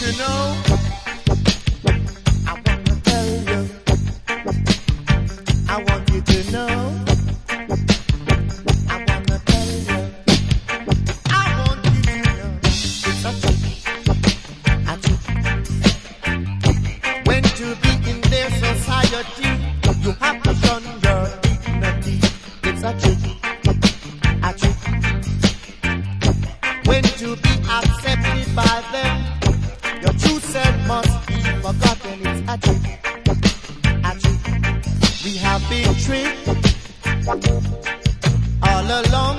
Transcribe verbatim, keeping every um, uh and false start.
to know. I wanna tell you. I want you to know. I wanna tell you. I want you to know. It's a trick. A trick. When to be in their society, you have to shun your dignity. It's a trick. A trick. When to be accepted by them, your true self must be forgotten. It's a trick, a trick. We have been tricked all along.